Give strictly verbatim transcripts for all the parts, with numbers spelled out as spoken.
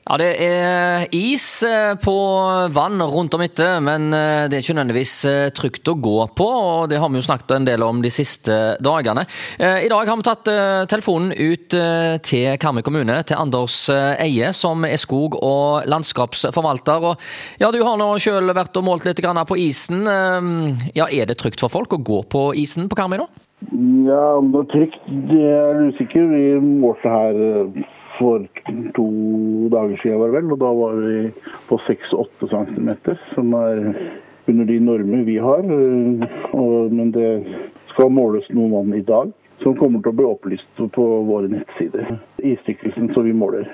Ja, det er is på vann rundt om etter, men det er ikke nødvendigvis trygt å gå på, og det har vi jo snakket en del om de siste dagene. I dag har vi tatt telefonen ut til Karmøy kommune, til Anders Eie, som er skog- og landskapsforvalter. Og ja, du har nå selv vært og målt litt grann på isen. Ja, er det trygt for folk å gå på isen på Karmøy nå? Ja, om det er trygt, det er usikker. Vi målte her for to dager siden, var det vel, og da var vi på seks til åtte centimeter, som er under de normer vi har. Og, men det skal måles noen vann i dag, som kommer til å bli opplyst på våre nettsider. Istykkelsen som vi måler.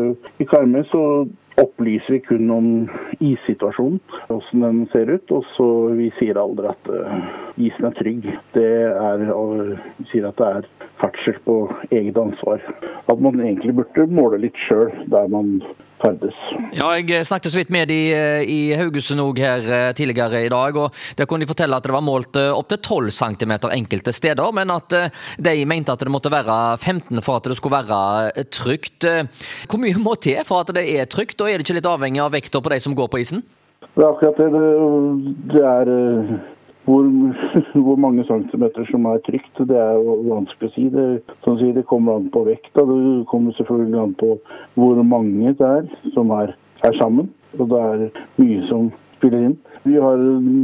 I Karmøy så opplyser vi kun om issituasjonen, hvordan den ser ut, og så vi sier aldri at isen er trygg. Det er, vi sier at det er ferdsel på eget ansvar. At man egentlig burde måle litt selv der man ferdes. Ja, jeg snakket så vidt med de i Haugesund her tidligere i dag, og der kunne de fortelle at det var målt opp til tolv centimeter enkelte steder, men at de mente at det måtte være femten for at det skulle være trygt. Hvor mye må til for at det er trygt, og er det ikke litt avhengig av vekta på de som går på isen? Det er akkurat det. Det er hvor, hvor mange centimeter som er trygt. Det er jo vanskelig å si. Det, som sier, det kommer an på vekta. Det kommer selvfølgelig an på hvor mange det er som er, er sammen. Og det er mye som spiller inn. Vi har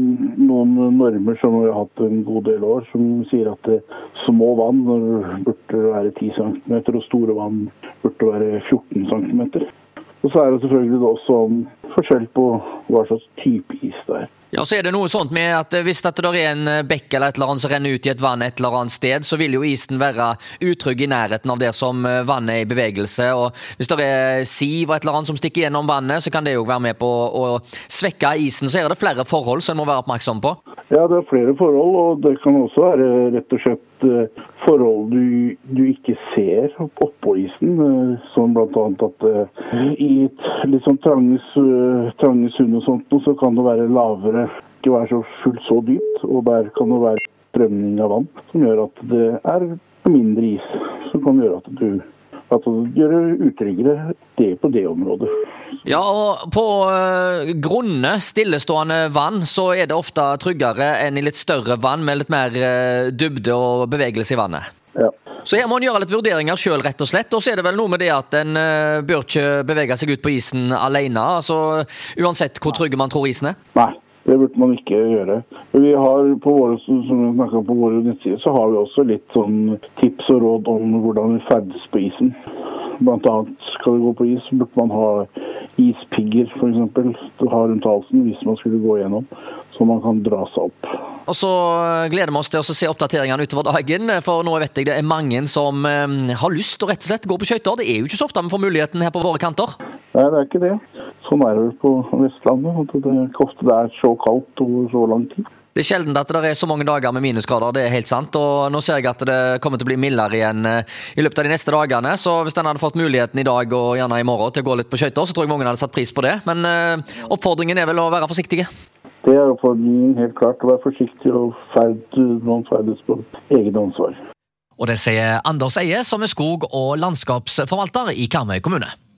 noen normer som vi har hatt en god del år, som sier at det, små vann burde være ti centimeter, og store vann burde være fjorten centimeter. Og så er det selvfølgelig også forskjell på hva slags type is det er. Ja, så er det noe sånt med at hvis det er en bekk eller et eller annet som renner ut i et vann et eller annet sted, så vil jo isen være utrygg i nærheten av der som vannet er i bevegelse. Og hvis det er siv og et eller annet som stikker gjennom vannet, så kan det jo være med på å svekke isen. Så er det flere forhold som en må være oppmerksom på. Ja, det er flere forhold, og det kan også være rett og slett forhold du, du ikke ser oppå isen, som blant annet at i et litt sånn trange, trange sund og sånt, så kan det være lavere, ikke være så fullt så dypt, og der kan det være strømning av vann, som gjør at det er mindre is, som kan gjøre at du at det gjør det utryggere det på det området. Ja, og på uh, grunne, stillestående vann, så er det ofte tryggere enn i litt større vann med litt mer uh, dybde og bevegelse i vannet. Ja. Så her må en gjøre litt vurderinger selv, rett og slett, og så er det vel noe med det at en uh, bør ikke bevege seg ut på isen alene, altså uansett hvor trygge man tror isen er. Nei. Det burde man ikke gjøre. Vi har på våre, som vi snakket på våre nettsider, så har vi også litt sånn tips og råd om hvordan vi ferdes på isen. Blant annet skal vi gå på is, så burde man ha ispigger, for eksempel, å ha rundt halsen hvis man skulle gå gjennom, så man kan dra seg opp. Og så gleder vi oss til å se oppdateringene utover dagen, for nå vet jeg det er mange som eh, har lyst til å rett og slett gå på skøyter. Det er jo ikke så ofte vi får muligheten her på våre kanter. Nei, det er ikke det. Sånn er det på Vestlandet. Det er ikke ofte det er så kaldt over så lang tid. Det er sjelden at det er så mange dager med minusgrader, det er helt sant. Og nå ser jeg at det kommer til å bli mildere igjen i løpet av de neste dagene. Så hvis den hadde fått muligheten i dag og gjerne i morgen til å gå litt på skøyter, så tror jeg mange hadde satt pris på det. Men uh, oppfordringen er vel å være forsiktige. Det er oppfordringen helt klart, å være forsiktig og ferd, noen ferdes på eget ansvar. Og det sier Anders Eie, som er skog- og landskapsforvalter i Karmøy kommune.